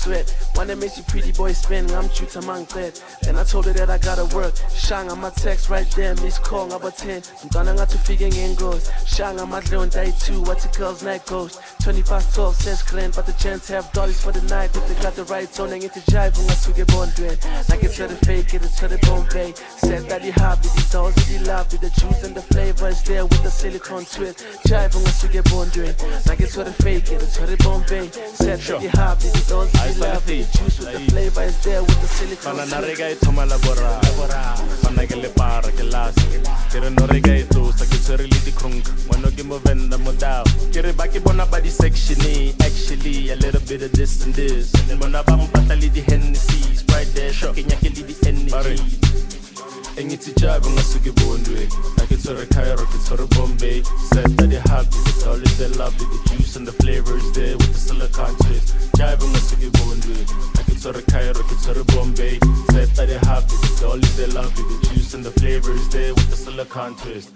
sweat. Wanna make you pretty boy spin, I'm true to man dead. Then I told her that I gotta work. Shang on my text right there, miss call about 10. I'm gonna have to figure in goes. Shang on my drone day 2, what the girls night goes. 20 past 12 says clean, but the gents have dollars for the night. If they got the right tone, they get to jive when I swig it born doing. Like it's for the fake, it's for the Bombay. Said that you have it, the dolls that you love it, the juice and the flavor is there with the silicone twist. Jive when I swig it born doing. Like it's for the fake, it's for the Bombay. Said that you have it, the dolls that you love it, the juice with the flavor is there with the silicone twist. Pananarega itoma labora, panagele para que las. Kere norega ito sa kisori di krunk. Wano ki mo venda mo daw. Kere baki bona body sectiony. Actually a little bit of this and this. Mona bang patali di Hennessy. Sprite there shocking yakili di energy. Engiti jive nga suki bondwe. Like it's a Cairo, it's a Bombay. Said that they happy, it's always they lovely. The juice and the flavors there with the silicone twist. Jive nga suki bondwe. Like it's a Cairo, it's a Bombay. Said that they happy, it's always they lovely. The juice and the flavors there with the silicone twist.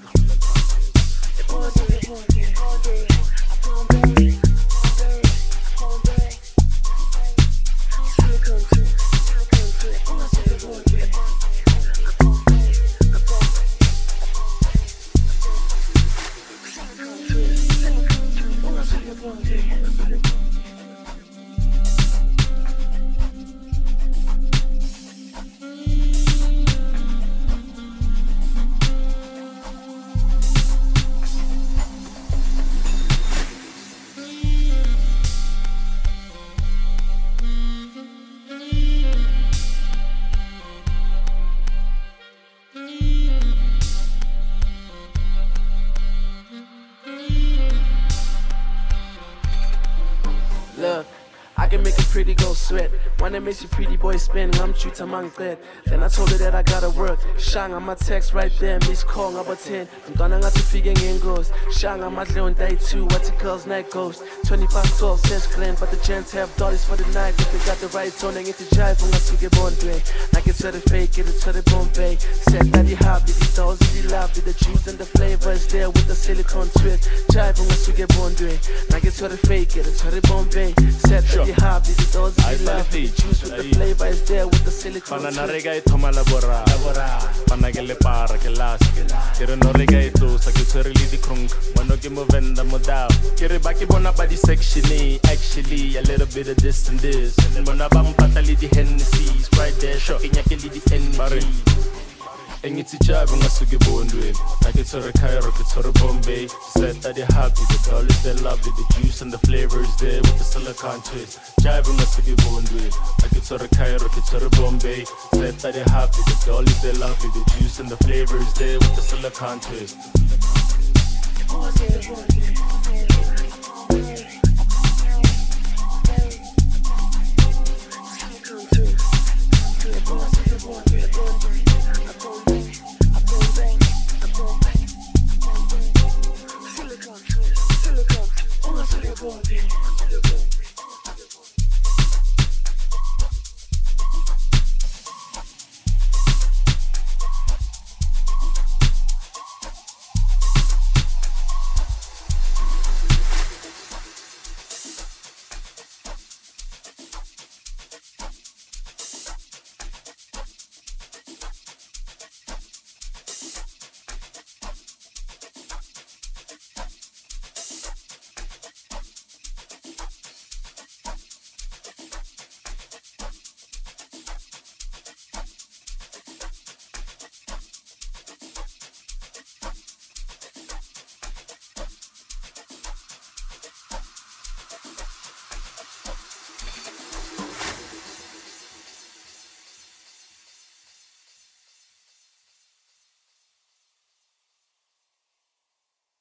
Look, I can make a pretty girl sweat. Wanna make you pretty boy spin, I'm true to man dead. Then I told her that I gotta work. Shang on my text right there, miss call about 10. I'm gonna have to figure in goes. Shang on my drone day 2, what the girls night goes. 20 past 12 says clean, but the gents have dollars for the night. If they got the right tone, they get to jive when I swig it born doing. Like it's for the fake, it's for the Bombay. Said that you have it, the dolls that you love it, the juice and the flavor is there with the silicone twist. Jive when I swig it born doing. Like it's for the fake, it's for the Bombay. Said that you have it, the dolls that you love it, the juice with the flavor is there with the silicone twist. Pananarega itoma labora, panagele para que las. Kere norega ito sa kisori di krunk. Wano ki mo venda mo daw. Kere baki bona body sectiony. Actually a little bit of this and this. Mona bang patali di Hennessy. Sprite there shocking yakili di energy. Engiti jive nga suki bondwe. Like it's a Cairo, it's a Bombay. Said that they happy, the dollars they lovely. The juice and the flavors there with the silicone twist. Jive nga suki bondwe. Like it's a Cairo, it's a Bombay. Said that they happy, the dollars they lovely. The juice and the flavors there with the silicone twist.